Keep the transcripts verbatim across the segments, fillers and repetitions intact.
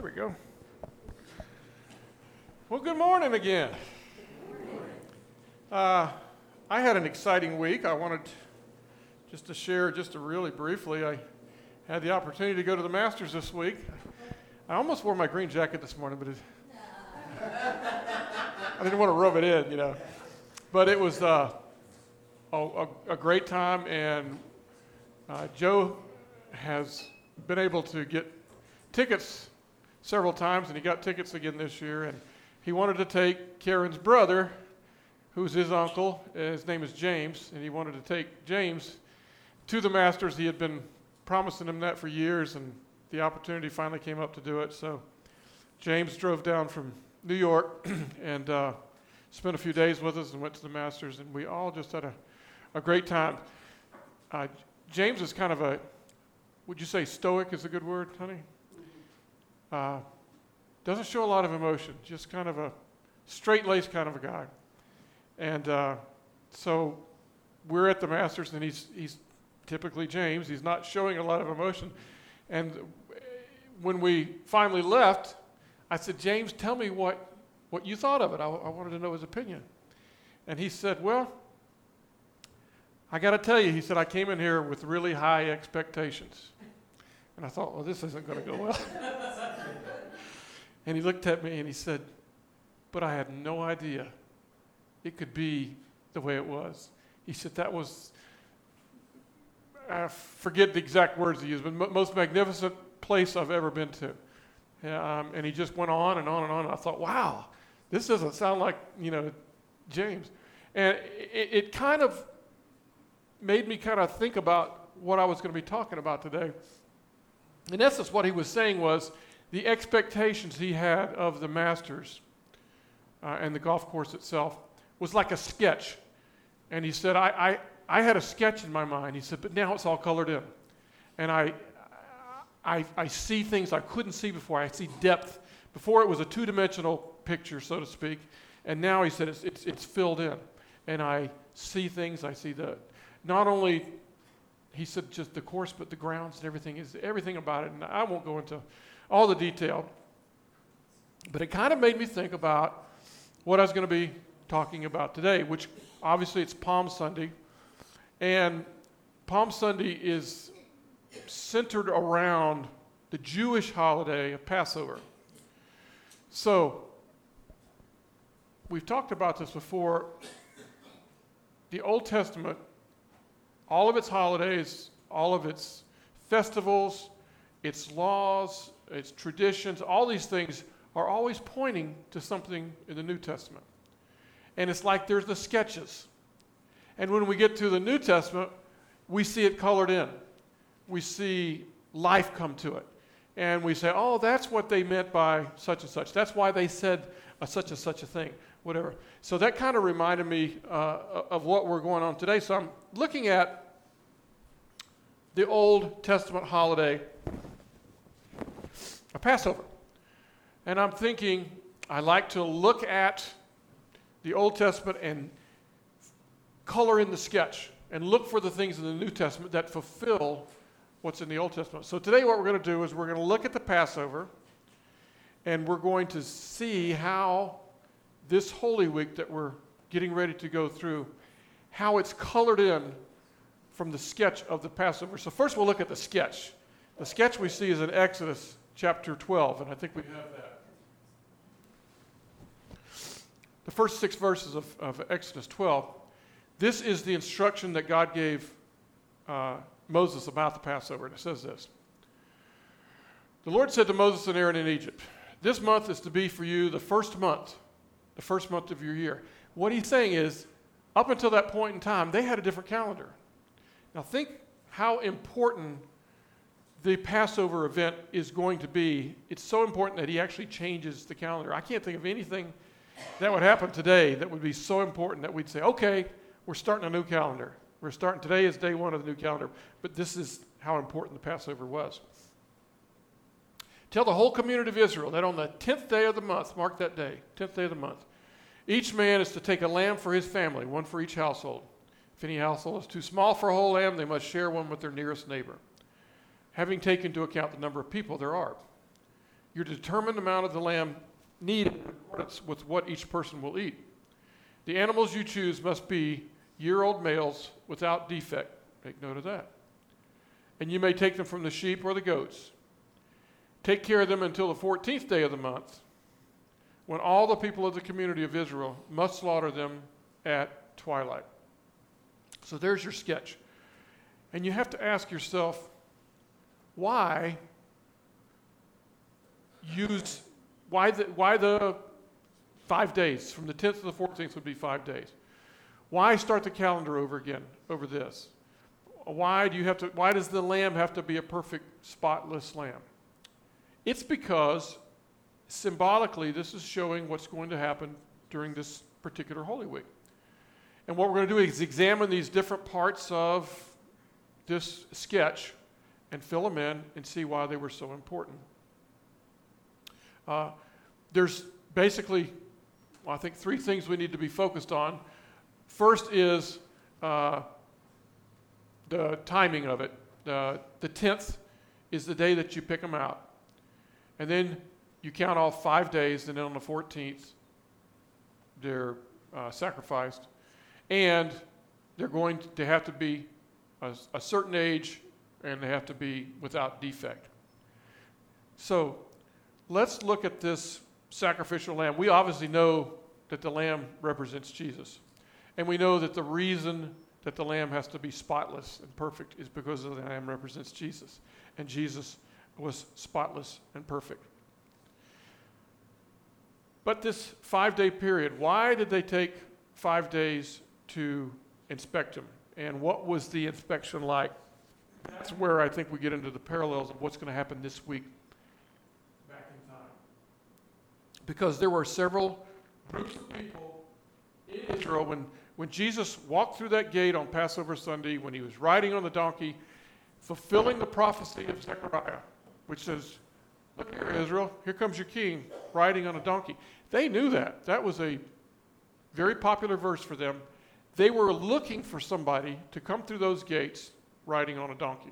we go. Well, good morning again. Uh, I had an exciting week. I wanted just to share, just to really briefly, I had the opportunity to go to the Masters this week. I almost wore my green jacket this morning, but it, I didn't want to rub it in, you know. But it was uh, a, a, a great time, and uh, Joe has been able to get tickets several times, and he got tickets again this year, and he wanted to take Karen's brother, who's his uncle, and his name is James, and he wanted to take James to the Masters. He had been promising him that for years, and the opportunity finally came up to do it. So James drove down from New York and uh, spent a few days with us and went to the Masters, and we all just had a, a great time. Uh, James is kind of a, would you say stoic is a good word, honey? Uh, doesn't show a lot of emotion, just kind of a straight-laced kind of a guy. And uh, so we're at the Masters, and he's he's typically James. He's not showing a lot of emotion. And when we finally left, I said, James, tell me what, what you thought of it. I, I wanted to know his opinion. And he said, well, I got to tell you, he said, I came in here with really high expectations. And I thought, well, this isn't going to go well. And he looked at me and he said, but I had no idea it could be the way it was. He said, that was, I forget the exact words he used, but m- most magnificent place I've ever been to. Um, and he just went on and on and on. And I thought, wow, this doesn't sound like, you know, James. And it, it kind of made me kind of think about what I was going to be talking about today. In essence, what he was saying was the expectations he had of the Masters uh, and the golf course itself was like a sketch. And he said, I, I, I had a sketch in my mind. He said, but now it's all colored in. And I, I, I see things I couldn't see before. I see depth. Before it was a two-dimensional picture, so to speak. And now he said it's, it's, it's filled in. And I see things. I see the, not only, he said just the course, but the grounds and everything, is everything about it. And I won't go into all the detail. But it kind of made me think about what I was going to be talking about today, which obviously it's Palm Sunday. And Palm Sunday is centered around the Jewish holiday of Passover. So, we've talked about this before. The Old Testament, all of its holidays, all of its festivals, its laws, its traditions, all these things are always pointing to something in the New Testament. And it's like there's the sketches. And when we get to the New Testament, we see it colored in. We see life come to it. And we say, oh, that's what they meant by such and such. That's why they said a such and such a thing, whatever. So that kind of reminded me uh, of what we're going on today. So I'm looking at the Old Testament holiday of Passover. And I'm thinking, I like to look at the Old Testament and color in the sketch and look for the things in the New Testament that fulfill what's in the Old Testament. So today what we're going to do is we're going to look at the Passover, and we're going to see how this Holy Week that we're getting ready to go through, how it's colored in from the sketch of the Passover. So first we'll look at the sketch. The sketch we see is in Exodus chapter twelve, and I think we have that. The first six verses of, of Exodus twelve, this is the instruction that God gave uh, Moses about the Passover, and it says this. The Lord said to Moses and Aaron in Egypt, this month is to be for you the first month, the first month of your year. What he's saying is, up until that point in time, they had a different calendar. Now think how important the Passover event is going to be. It's so important that he actually changes the calendar. I can't think of anything that would happen today that would be so important that we'd say, okay, we're starting a new calendar. We're starting, today is day one of the new calendar, but this is how important the Passover was. Tell the whole community of Israel that on the tenth day of the month, mark that day, tenth day of the month, each man is to take a lamb for his family, one for each household. If any household is too small for a whole lamb, they must share one with their nearest neighbor, having taken into account the number of people there are. your determined amount of the lamb needed in accordance with what each person will eat. The animals you choose must be year-old males without defect. Make note of that. And you may take them from the sheep or the goats. Take care of them until the fourteenth day of the month, when all the people of the community of Israel must slaughter them at twilight. So there's your sketch. And you have to ask yourself, why use, why the, why the five days? From the tenth to the fourteenth would be five days. Why start the calendar over again over this? Why do you have to, why does the lamb have to be a perfect, spotless lamb? It's because symbolically this is showing what's going to happen during this particular Holy Week. And what we're going to do is examine these different parts of this sketch and fill them in and see why they were so important. Uh, there's basically, well, I think, three things we need to be focused on. First is uh, the timing of it. Uh, the tenth is the day that you pick them out. And then you count all five days, and then on the fourteenth, they're uh, sacrificed. And they're going to have to be a, a certain age, and they have to be without defect. So let's look at this sacrificial lamb. We obviously know that the lamb represents Jesus. And we know that the reason that the lamb has to be spotless and perfect is because the lamb represents Jesus. And Jesus was spotless and perfect. But this five-day period, why did they take five days to inspect him? And what was the inspection like? That's where I think we get into the parallels of what's going to happen this week back in time. Because there were several groups of people in Israel when, when Jesus walked through that gate on Passover Sunday, when he was riding on the donkey, fulfilling the prophecy of Zechariah, which says, look here, Israel, here comes your king riding on a donkey. They knew that. That was a very popular verse for them. They were looking for somebody to come through those gates riding on a donkey.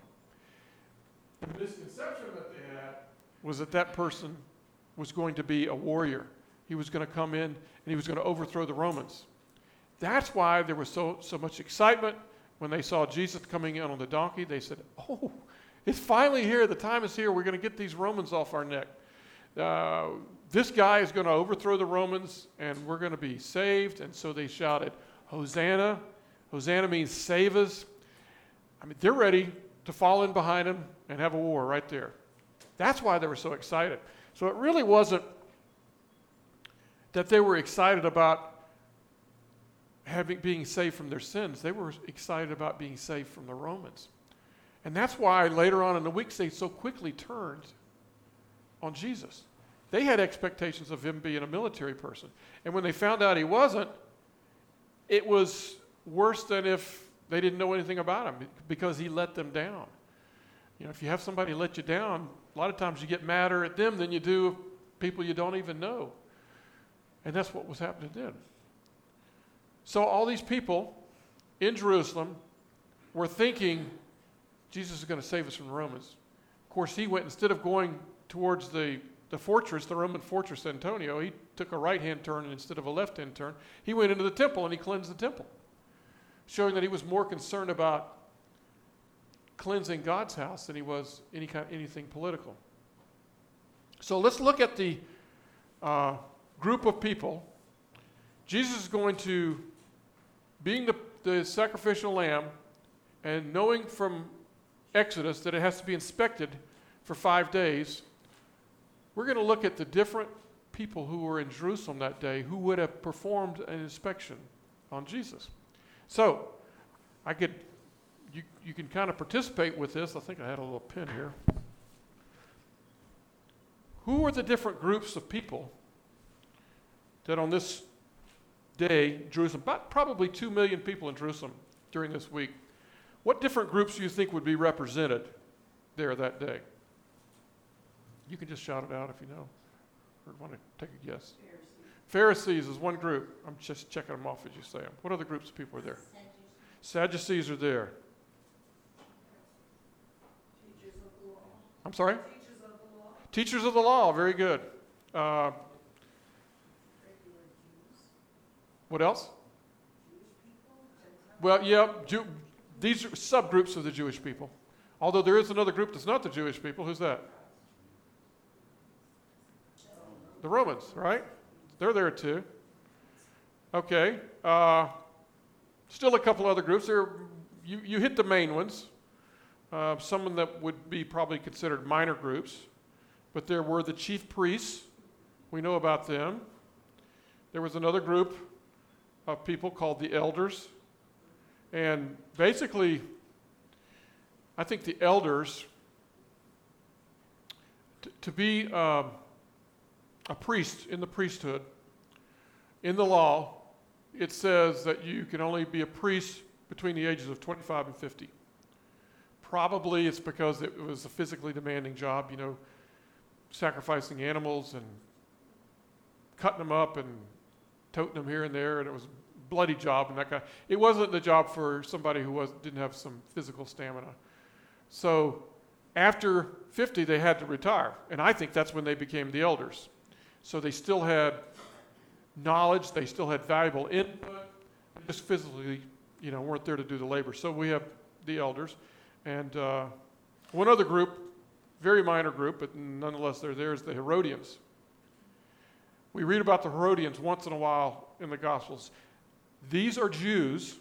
The misconception that they had was that that person was going to be a warrior. He was going to come in and he was going to overthrow the Romans. That's why there was so, so much excitement when they saw Jesus coming in on the donkey. They said, oh, it's finally here. The time is here. We're going to get these Romans off our neck. Uh, this guy is going to overthrow the Romans, and we're going to be saved. And so they shouted, Hosanna. Hosanna means save us. I mean, they're ready to fall in behind him and have a war right there. That's why they were so excited. So it really wasn't that they were excited about having being saved from their sins. They were excited about being saved from the Romans. And that's why later on in the week they so quickly turned on Jesus. They had expectations of him being a military person. And when they found out he wasn't, it was worse than if they didn't know anything about him, because he let them down. You know, if you have somebody let you down, a lot of times you get madder at them than you do people you don't even know. And that's what was happening then. So all these people in Jerusalem were thinking, Jesus is going to save us from the Romans. Of course, he went, instead of going towards the, the fortress, the Roman fortress Antonia, he took a right-hand turn instead of a left-hand turn. He went into the temple and he cleansed the temple, showing that he was more concerned about cleansing God's house than he was any kind, anything political. So let's look at the uh, group of people. Jesus is going to, being the, the sacrificial lamb, and knowing from Exodus that it has to be inspected for five days, we're going to look at the different people who were in Jerusalem that day who would have performed an inspection on Jesus. So, I could, you, you can kind of participate with this. I think I had a little pen here. Who were the different groups of people that on this day, Jerusalem, about probably two million people in Jerusalem during this week, what different groups do you think would be represented there that day? You can just shout it out if you know or want to take a guess. Pharisees. Pharisees is one group. I'm just checking them off as you say them. What other groups of people are there? Sadducees, Sadducees are there. Teachers of the law. I'm sorry? Teachers of the law, very good. Uh, what else? Well, yeah, Jew, these are subgroups of the Jewish people. Although there is another group that's not the Jewish people. Who's that? The Romans, right? They're there too. Okay. Uh, still a couple other groups. There, you, you hit the main ones. Uh, some that would be probably considered minor groups. But there were the chief priests. We know about them. There was another group of people called the elders. And basically, I think the elders, t- to be um, a priest in the priesthood, in the law, it says that you can only be a priest between the ages of twenty-five and fifty. Probably it's because it was a physically demanding job, you know, sacrificing animals and cutting them up and toting them here and there, and it was a bloody job and that kind of, it wasn't the job for somebody who was didn't have some physical stamina. So after fifty, they had to retire, and I think that's when they became the elders. So they still had knowledge, they still had valuable input, just physically, you know, weren't there to do the labor. So we have the elders, and uh, one other group, very minor group, but nonetheless they're there, is the Herodians. We read about the Herodians once in a while in the Gospels. These are Jews,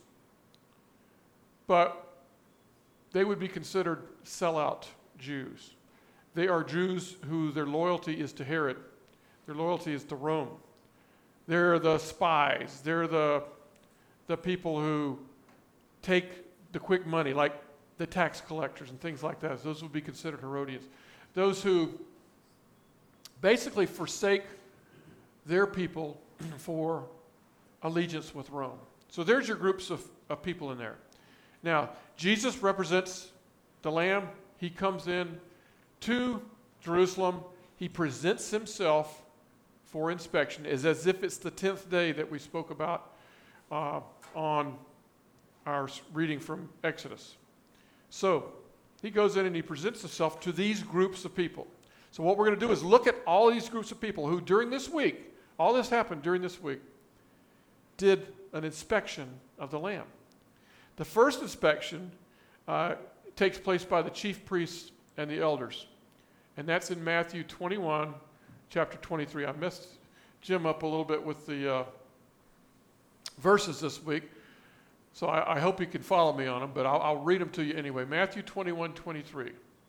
but they would be considered sellout Jews. They are Jews who their loyalty is to Herod. Their loyalty is to Rome. They're the spies. They're the, the people who take the quick money, like the tax collectors and things like that. Those would be considered Herodians. Those who basically forsake their people for allegiance with Rome. So there's your groups of, of people in there. Now, Jesus represents the Lamb. He comes in to Jerusalem. He presents himself for inspection. It's as if it's the tenth day that we spoke about uh, on our reading from Exodus. So he goes in and he presents himself to these groups of people. So what we're going to do is look at all these groups of people who during this week, all this happened during this week, did an inspection of the Lamb. The first inspection uh, takes place by the chief priests and the elders. And that's in Matthew twenty-one, chapter twenty-three. I messed Jim up a little bit with the uh, verses this week, so I, I hope you can follow me on them, but I'll, I'll read them to you anyway. Matthew twenty-one, twenty-three.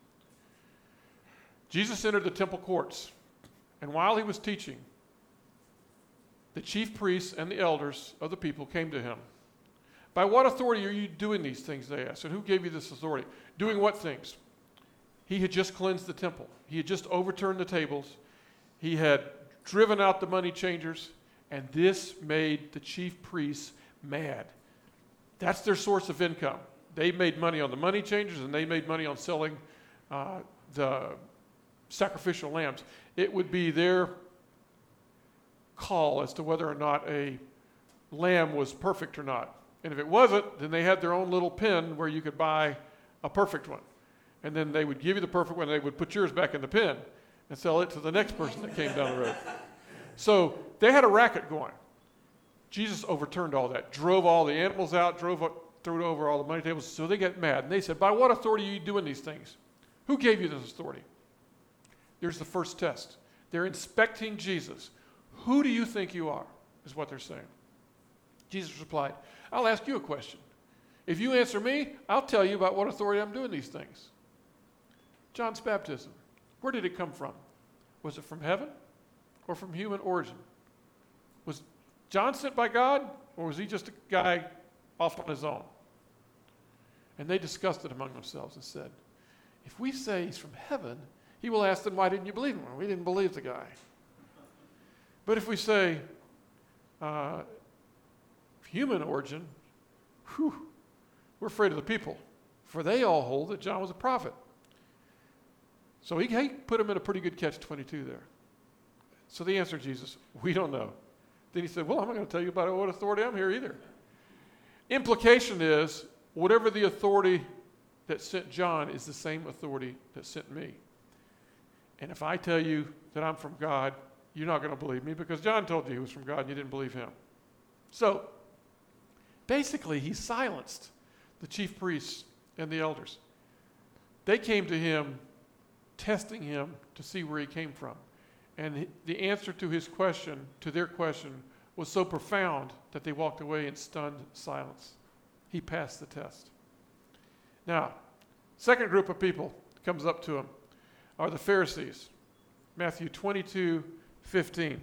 Jesus entered the temple courts, and while he was teaching, the chief priests and the elders of the people came to him. By what authority are you doing these things, they asked, and who gave you this authority? Doing what things? He had just cleansed the temple. He had just overturned the tables. He had driven out the money changers, and this made the chief priests mad. That's their source of income. They made money on the money changers, and they made money on selling uh, the sacrificial lambs. It would be their call as to whether or not a lamb was perfect or not. And if it wasn't, then they had their own little pen where you could buy a perfect one. And then they would give you the perfect one, and they would put yours back in the pen and sell it to the next person that came down the road. So they had a racket going. Jesus overturned all that, drove all the animals out, drove up, threw over all the money tables. So they get mad. And they said, by what authority are you doing these things? Who gave you this authority? Here's the first test. They're inspecting Jesus. Who do you think you are, is what they're saying. Jesus replied, I'll ask you a question. If you answer me, I'll tell you about what authority I'm doing these things. John's baptism, where did it come from? Was it from heaven or from human origin? Was John sent by God, or was he just a guy off on his own? And they discussed it among themselves and said, if we say he's from heaven, he will ask them, why didn't you believe him? Well, we didn't believe the guy. But if we say uh, human origin, whew, we're afraid of the people, for they all hold that John was a prophet. So he, he put him in a pretty good catch twenty-two there. So they answered Jesus, we don't know. Then he said, well, I'm not going to tell you about what authority I'm here either. Implication is, whatever the authority that sent John is the same authority that sent me. And if I tell you that I'm from God, you're not going to believe me because John told you he was from God and you didn't believe him. So, basically, he silenced the chief priests and the elders. They came to him, testing him to see where he came from. And the answer to his question, to their question, was so profound that they walked away in stunned silence. He passed the test. Now, second group of people comes up to him are the Pharisees. Matthew twenty-two fifteen.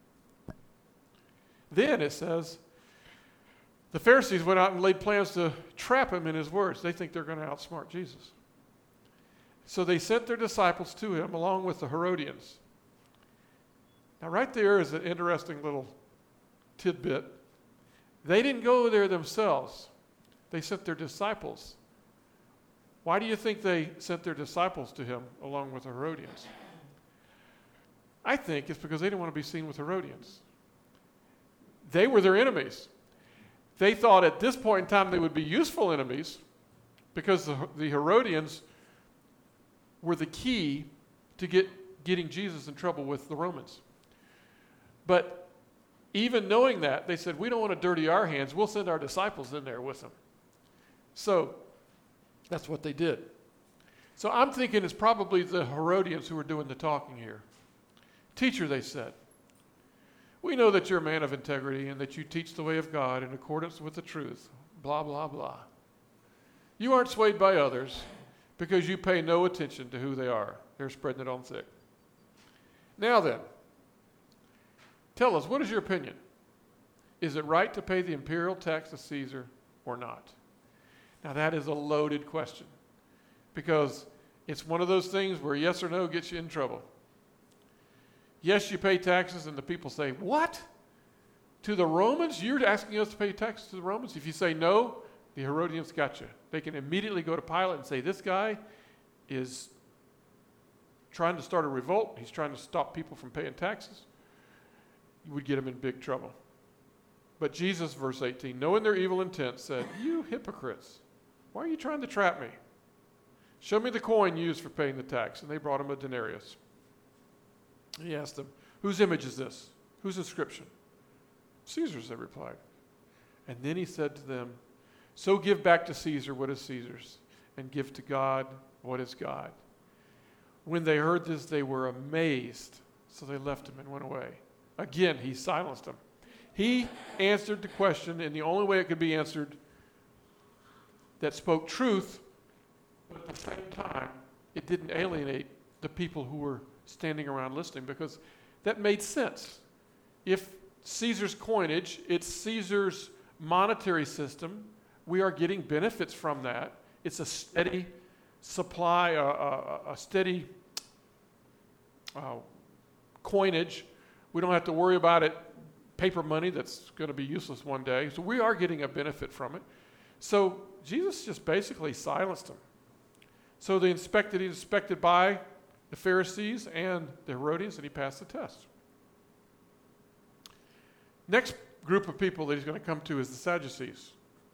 Then it says, the Pharisees went out and laid plans to trap him in his words. They think they're going to outsmart Jesus. So they sent their disciples to him along with the Herodians. Now right there is an interesting little tidbit. They didn't go there themselves. They sent their disciples. Why do you think they sent their disciples to him along with the Herodians? I think it's because they didn't want to be seen with Herodians. They were their enemies. They thought at this point in time they would be useful enemies because the, the Herodians were the key to get, getting Jesus in trouble with the Romans. But even knowing that, they said, we don't want to dirty our hands. We'll send our disciples in there with them. So that's what they did. So I'm thinking it's probably the Herodians who are doing the talking here. Teacher, they said, we know that you're a man of integrity and that you teach the way of God in accordance with the truth, blah, blah, blah. You aren't swayed by others because you pay no attention to who they are. They're spreading it on thick. Now then, tell us, what is your opinion? Is it right to pay the imperial tax to Caesar or not? Now that is a loaded question because it's one of those things where yes or no gets you in trouble. Yes, you pay taxes, and the people say, what? To the Romans? You're asking us to pay taxes to the Romans? If you say no, the Herodians got you. They can immediately go to Pilate and say, this guy is trying to start a revolt. He's trying to stop people from paying taxes. You would get him in big trouble. But Jesus, verse eighteen, knowing their evil intent, said, you hypocrites, why are you trying to trap me? Show me the coin used for paying the tax. And they brought him a denarius. He asked them, whose image is this? Whose inscription? Caesar's, they replied. And then he said to them, so give back to Caesar what is Caesar's, and give to God what is God. When they heard this, they were amazed. So they left him and went away. Again, he silenced them. He answered the question in the only way it could be answered that spoke truth, but at the same time, it didn't alienate the people who were standing around listening because that made sense. If Caesar's coinage, it's Caesar's monetary system, we are getting benefits from that. It's a steady supply, a, a, a steady uh, coinage. We don't have to worry about it, paper money that's going to be useless one day. So we are getting a benefit from it. So Jesus just basically silenced them. So they inspected, he inspected by the Pharisees and the Herodians, and he passed the test. Next group of people that he's going to come to is the Sadducees.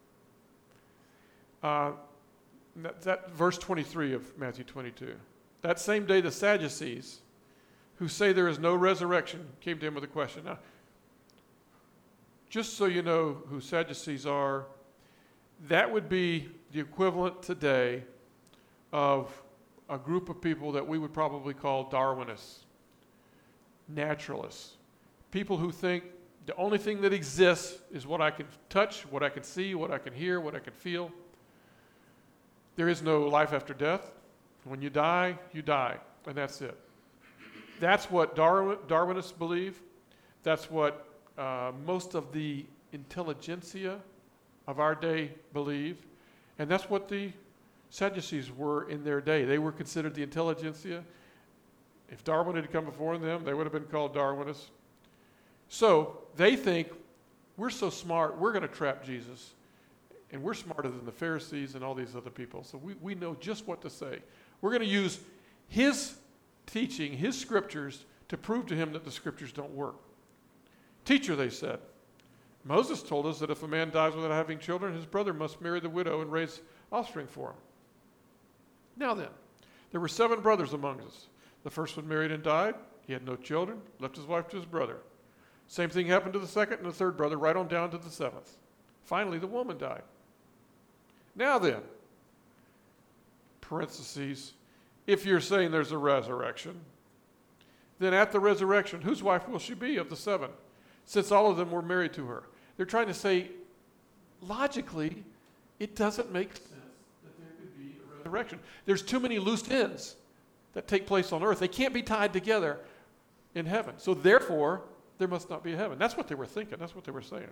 Uh, that, that verse twenty-three of Matthew twenty-two. That same day the Sadducees, who say there is no resurrection, came to him with a question. Now, just so you know who Sadducees are, that would be the equivalent today of a group of people that we would probably call Darwinists, naturalists, people who think the only thing that exists is what I can touch, what I can see, what I can hear, what I can feel. There is no life after death. When you die, you die, and that's it. That's what Darwin, Darwinists believe. That's what uh, most of the intelligentsia of our day believe, and that's what the Sadducees were in their day. They were considered the intelligentsia. If Darwin had come before them, they would have been called Darwinists. So they think, we're so smart, we're going to trap Jesus. And we're smarter than the Pharisees and all these other people. So we, we know just what to say. We're going to use his teaching, his scriptures, to prove to him that the scriptures don't work. Teacher, they said, Moses told us that if a man dies without having children, his brother must marry the widow and raise offspring for him. Now then, there were seven brothers among us. The first one married and died. He had no children, left his wife to his brother. Same thing happened to the second and the third brother, right on down to the seventh. Finally, the woman died. Now then, parentheses, if you're saying there's a resurrection, then at the resurrection, whose wife will she be of the seven, since all of them were married to her? They're trying to say, logically, it doesn't make sense that there could be a resurrection. There's too many loose ends that take place on earth. They can't be tied together in heaven. So therefore, there must not be a heaven. That's what they were thinking. That's what they were saying.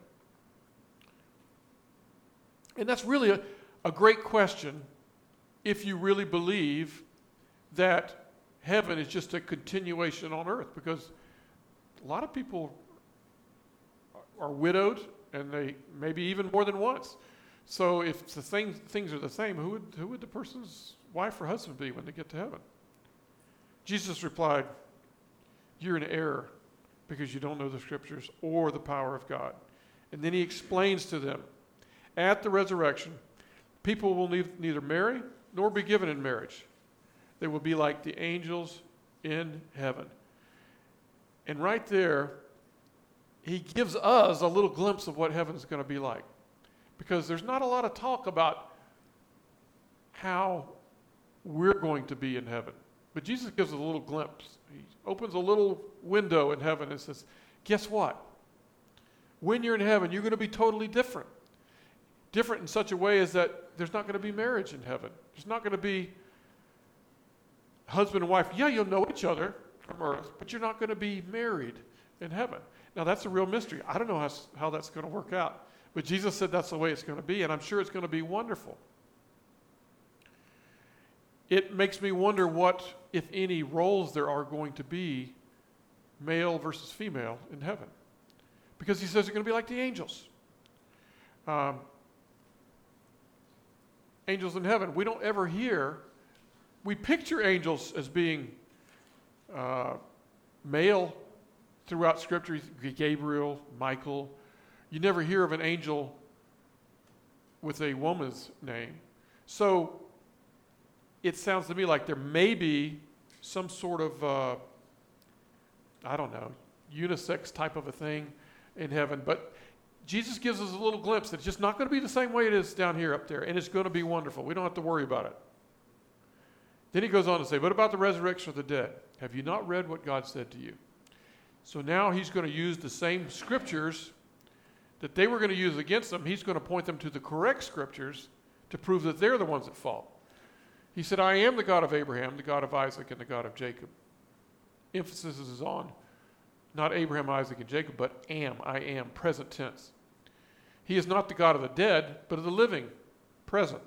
And that's really a, a great question if you really believe that heaven is just a continuation on earth, because a lot of people are widowed, and they maybe even more than once. So if the thing, things are the same, who would, who would the person's wife or husband be when they get to heaven? Jesus replied, "You're in error because you don't know the scriptures or the power of God." And then he explains to them, at the resurrection, people will ne- neither marry nor be given in marriage. They will be like the angels in heaven. And right there, he gives us a little glimpse of what heaven is going to be like. Because there's not a lot of talk about how we're going to be in heaven. But Jesus gives us a little glimpse. He opens a little window in heaven and says, guess what? When you're in heaven, you're going to be totally different. Different in such a way as that there's not going to be marriage in heaven. There's not going to be husband and wife. Yeah, you'll know each other from earth, but you're not going to be married in heaven. Now, that's a real mystery. I don't know how, how that's going to work out. But Jesus said that's the way it's going to be, and I'm sure it's going to be wonderful. It makes me wonder what, if any, roles there are going to be, male versus female, in heaven. Because he says they're going to be like the angels. Um, angels in heaven. We don't ever hear, we picture angels as being uh, male throughout Scripture. Gabriel, Michael. You never hear of an angel with a woman's name. So it sounds to me like there may be some sort of, uh, I don't know, unisex type of a thing in heaven. But Jesus gives us a little glimpse that it's just not going to be the same way it is down here up there. And it's going to be wonderful. We don't have to worry about it. Then he goes on to say, what about the resurrection of the dead? Have you not read what God said to you? So now he's going to use the same scriptures that they were going to use against them. He's going to point them to the correct scriptures to prove that they're the ones at fault. He said, I am the God of Abraham, the God of Isaac, and the God of Jacob. Emphasis is on not Abraham, Isaac, and Jacob, but am, I am, present tense. He is not the God of the dead, but of the living, present.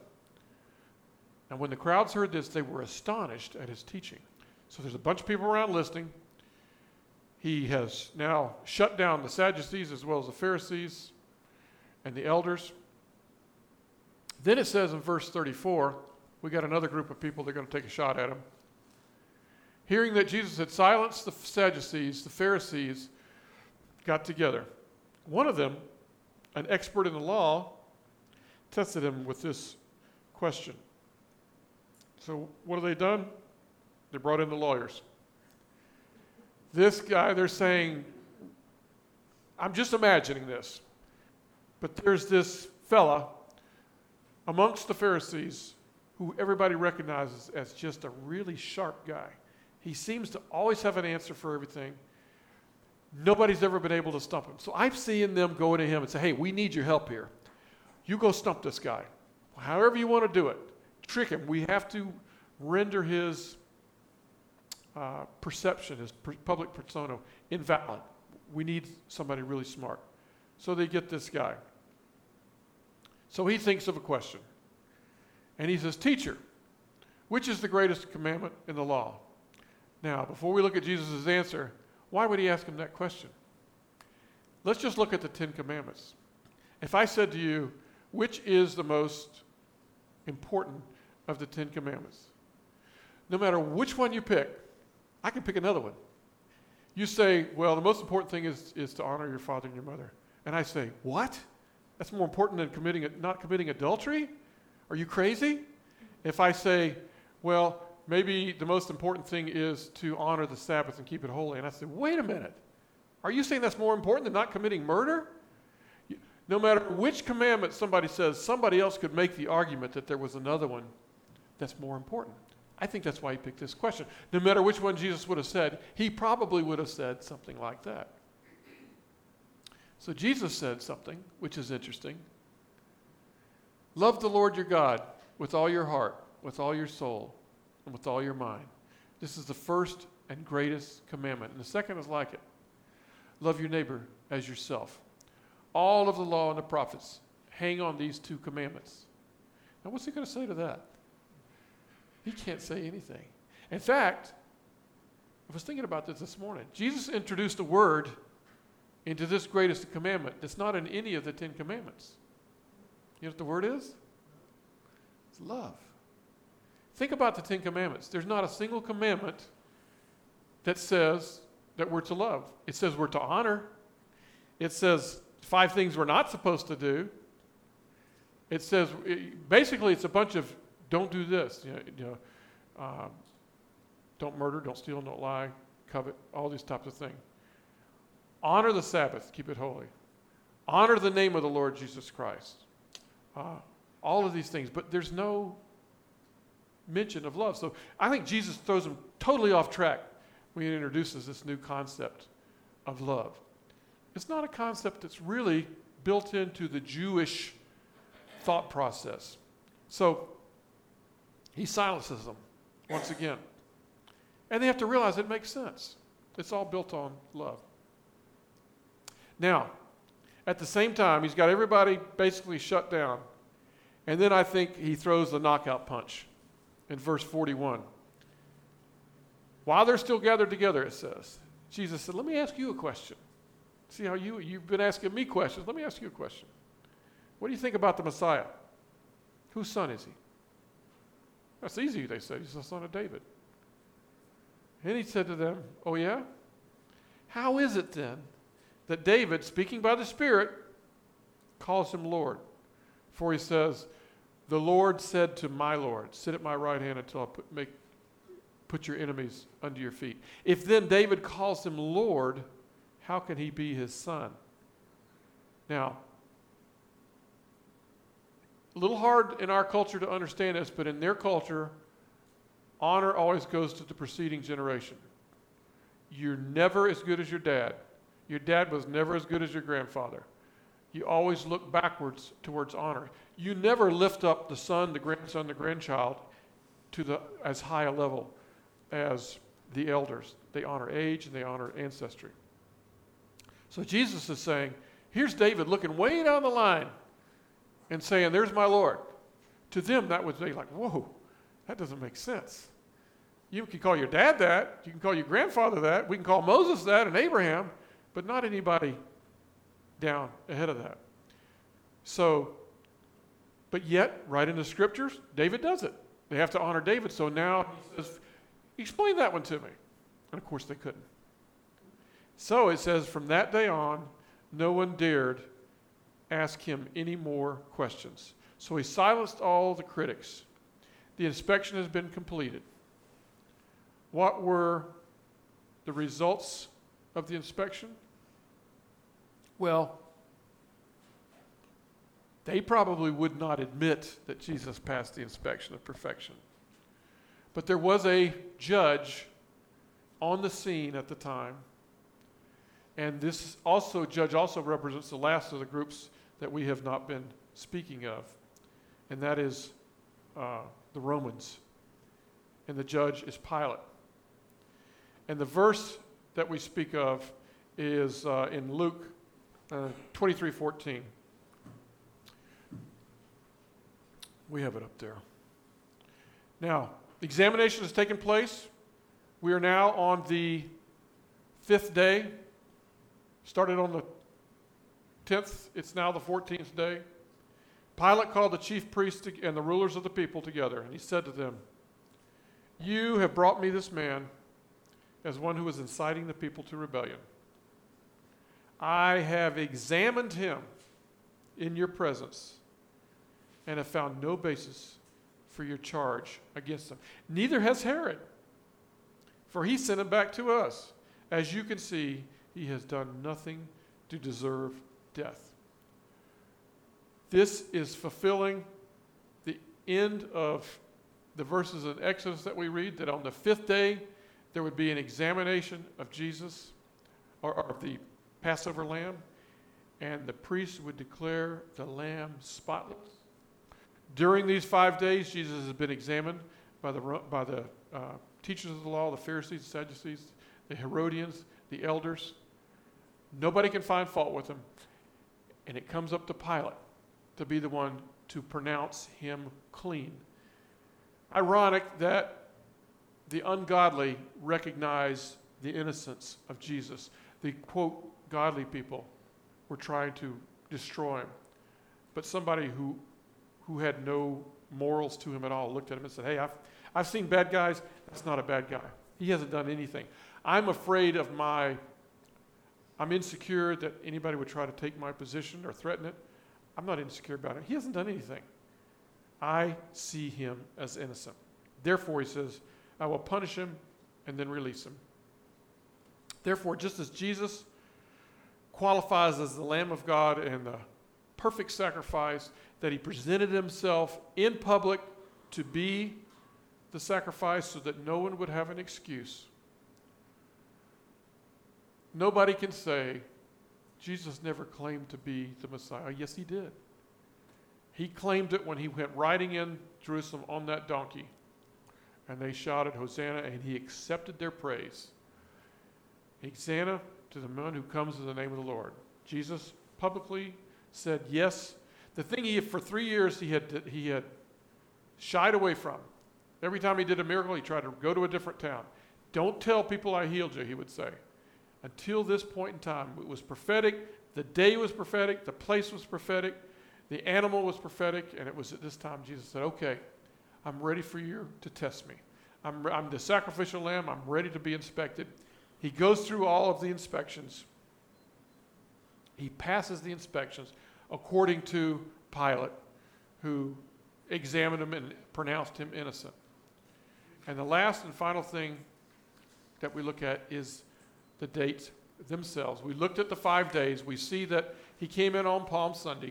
And when the crowds heard this, they were astonished at his teaching. So there's a bunch of people around listening. He has now shut down the Sadducees as well as the Pharisees and the elders. Then it says in verse thirty-four, we got another group of people that are going to take a shot at him. Hearing that Jesus had silenced the Sadducees, the Pharisees got together. One of them, an expert in the law, tested him with this question. So what have they done? They brought in the lawyers. This guy, they're saying, I'm just imagining this, but there's this fella amongst the Pharisees who everybody recognizes as just a really sharp guy. He seems to always have an answer for everything. Nobody's ever been able to stump him. So I've seen them go to him and say, hey, we need your help here. You go stump this guy. However you want to do it. Trick him. We have to render his uh, perception, his per- public persona, invalid. We need somebody really smart. So they get this guy. So he thinks of a question. And he says, teacher, which is the greatest commandment in the law? Now, before we look at Jesus' answer, why would he ask him that question? Let's just look at the Ten Commandments. If I said to you, which is the most important of the Ten Commandments? No matter which one you pick, I can pick another one. You say, well, the most important thing is, is to honor your father and your mother. And I say, what? That's more important than committing not committing adultery? Are you crazy? If I say, well, maybe the most important thing is to honor the Sabbath and keep it holy. And I said, wait a minute. Are you saying that's more important than not committing murder? No matter which commandment somebody says, somebody else could make the argument that there was another one that's more important. I think that's why he picked this question. No matter which one Jesus would have said, he probably would have said something like that. So Jesus said something, which is interesting. Love the Lord your God with all your heart, with all your soul, and with all your mind. This is the first and greatest commandment. And the second is like it. Love your neighbor as yourself. All of the law and the prophets hang on these two commandments. Now, what's he going to say to that? He can't say anything. In fact, I was thinking about this this morning. Jesus introduced a word into this greatest commandment that's not in any of the Ten Commandments. You know what the word is? It's love. Think about the Ten Commandments. There's not a single commandment that says that we're to love. It says we're to honor. It says five things we're not supposed to do. It says, it, basically, it's a bunch of don't do this. You know, you know um, don't murder, don't steal, don't lie, covet, all these types of things. Honor the Sabbath, keep it holy. Honor the name of the Lord Jesus Christ. Uh, all of these things, but there's no mention of love. So I think Jesus throws them totally off track when he introduces this new concept of love. It's not a concept that's really built into the Jewish thought process. So he silences them once again. And they have to realize it makes sense. It's all built on love. Now, at the same time, he's got everybody basically shut down. And then I think he throws the knockout punch in verse forty-one. While they're still gathered together, it says, Jesus said, let me ask you a question. See how you, you've been asking me questions. Let me ask you a question. What do you think about the Messiah? Whose son is he? That's easy, they said. He's the son of David. And he said to them, oh yeah? How is it then that David, speaking by the Spirit, calls him Lord? For he says, the Lord said to my Lord, sit at my right hand until I put, make, put your enemies under your feet. If then David calls him Lord, how can he be his son? Now, a little hard in our culture to understand this, but in their culture, honor always goes to the preceding generation. You're never as good as your dad. Your dad was never as good as your grandfather. You always look backwards towards honor. You never lift up the son, the grandson, the grandchild to the as high a level as the elders. They honor age and they honor ancestry. So Jesus is saying, here's David looking way down the line and saying, there's my Lord. To them, that would be like, whoa, that doesn't make sense. You can call your dad that. You can call your grandfather that. We can call Moses that and Abraham, but not anybody down ahead of that. So, but yet, right in the scriptures, David does it. They have to honor David. So now he says, explain that one to me. And of course they couldn't. So it says, from that day on, no one dared ask him any more questions. So he silenced all the critics. The inspection has been completed. What were the results of the inspection? Well, they probably would not admit that Jesus passed the inspection of perfection. But there was a judge on the scene at the time. And this also judge also represents the last of the groups that we have not been speaking of. And that is uh, the Romans. And the judge is Pilate. And the verse that we speak of is uh, in Luke uh, twenty-three fourteen. We have it up there. Now, the examination has taken place. We are now on the fifth day. Started on the tenth. It's now the fourteenth day. Pilate called the chief priests and the rulers of the people together, and he said to them, you have brought me this man as one who is inciting the people to rebellion. I have examined him in your presence and have found no basis for your charge against them. Neither has Herod, for he sent him back to us. As you can see, he has done nothing to deserve death. This is fulfilling the end of the verses in Exodus that we read, that on the fifth day there would be an examination of Jesus, or, or of the Passover lamb, and the priest would declare the lamb spotless. During these five days, Jesus has been examined by the, by the uh, teachers of the law, the Pharisees, the Sadducees, the Herodians, the elders. Nobody can find fault with him. And it comes up to Pilate to be the one to pronounce him clean. Ironic that the ungodly recognize the innocence of Jesus. The, quote, godly people were trying to destroy him. But somebody who, who had no morals to him at all looked at him and said, hey, I've, I've seen bad guys. That's not a bad guy. He hasn't done anything. I'm afraid of my, I'm insecure that anybody would try to take my position or threaten it. I'm not insecure about it. He hasn't done anything. I see him as innocent. Therefore, he says, I will punish him and then release him. Therefore, just as Jesus qualifies as the Lamb of God and the perfect sacrifice, that he presented himself in public to be the sacrifice so that no one would have an excuse. Nobody can say, Jesus never claimed to be the Messiah. Yes, he did. He claimed it when he went riding in Jerusalem on that donkey. And they shouted, Hosanna, and he accepted their praise. Hosanna to the one who comes in the name of the Lord. Jesus publicly said yes. The thing he, for three years, he had, he had shied away from. Every time he did a miracle, he tried to go to a different town. Don't tell people I healed you, he would say. Until this point in time, it was prophetic. The day was prophetic. The place was prophetic. The animal was prophetic. And it was at this time Jesus said, okay, I'm ready for you to test me. I'm, I'm the sacrificial lamb. I'm ready to be inspected. He goes through all of the inspections. He passes the inspections according to Pilate, who examined him and pronounced him innocent. And the last and final thing that we look at is the dates themselves. We looked at the five days. We see that he came in on Palm Sunday.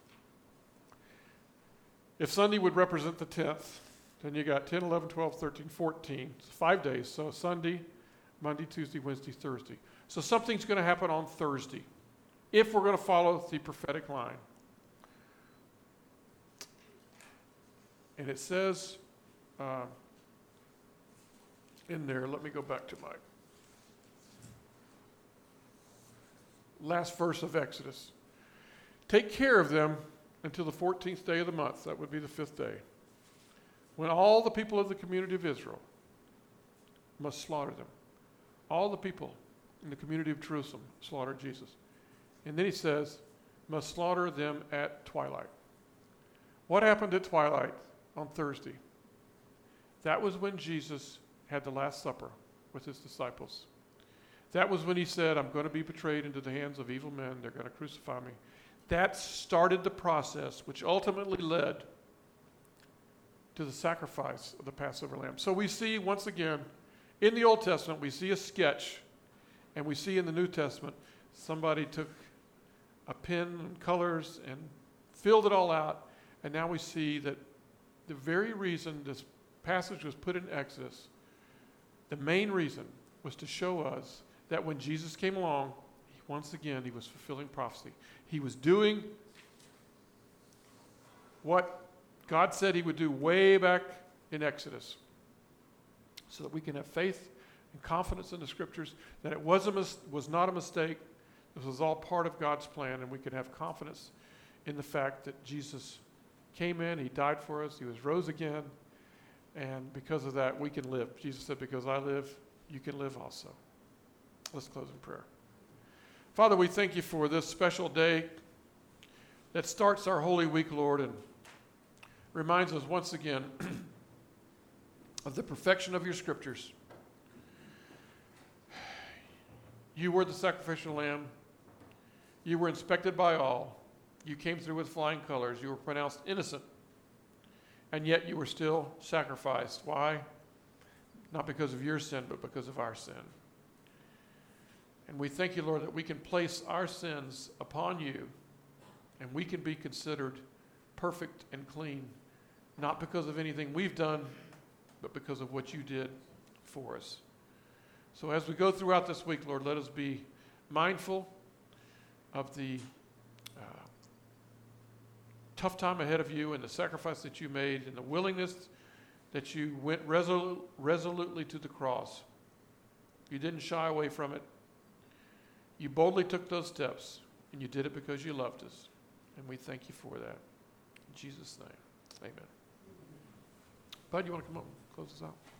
If Sunday would represent the tenth, then you got ten, eleven, twelve, thirteen, fourteen. It's five days. So Sunday, Monday, Tuesday, Wednesday, Thursday. So something's going to happen on Thursday if we're going to follow the prophetic line. And it says uh, in there, let me go back to my last verse of Exodus. Take care of them until the fourteenth day of the month. That would be the fifth day. When all the people of the community of Israel must slaughter them. All the people in the community of Jerusalem slaughtered Jesus. And then he says, must slaughter them at twilight. What happened at twilight on Thursday? That was when Jesus had the Last Supper with his disciples. That was when he said, I'm going to be betrayed into the hands of evil men. They're going to crucify me. That started the process, which ultimately led to the sacrifice of the Passover lamb. So we see, once again, in the Old Testament, we see a sketch, and we see in the New Testament, somebody took a pen and colors and filled it all out, and now we see that the very reason this passage was put in Exodus, the main reason was to show us that when Jesus came along, once again, he was fulfilling prophecy. He was doing what God said he would do way back in Exodus, so that we can have faith and confidence in the Scriptures, that it was, a mis- was not a mistake. This was all part of God's plan, and we can have confidence in the fact that Jesus came in, he died for us, he was rose again, and because of that, we can live. Jesus said, because I live, you can live also. Let's close in prayer. Father, we thank you for this special day that starts our Holy Week, Lord, and reminds us once again of the perfection of your Scriptures. You were the sacrificial lamb. You were inspected by all. You came through with flying colors. You were pronounced innocent. and yet you were still sacrificed. Why? Not because of your sin, but because of our sin. And we thank you, Lord, that we can place our sins upon you, and we can be considered perfect and clean, not because of anything we've done, but because of what you did for us. So as we go throughout this week, Lord, let us be mindful of the uh, tough time ahead of you and the sacrifice that you made and the willingness that you went resol- resolutely to the cross. You didn't shy away from it. You boldly took those steps, and you did it because you loved us. And we thank you for that. In Jesus' name, amen. Bud, you want to come up and close us out?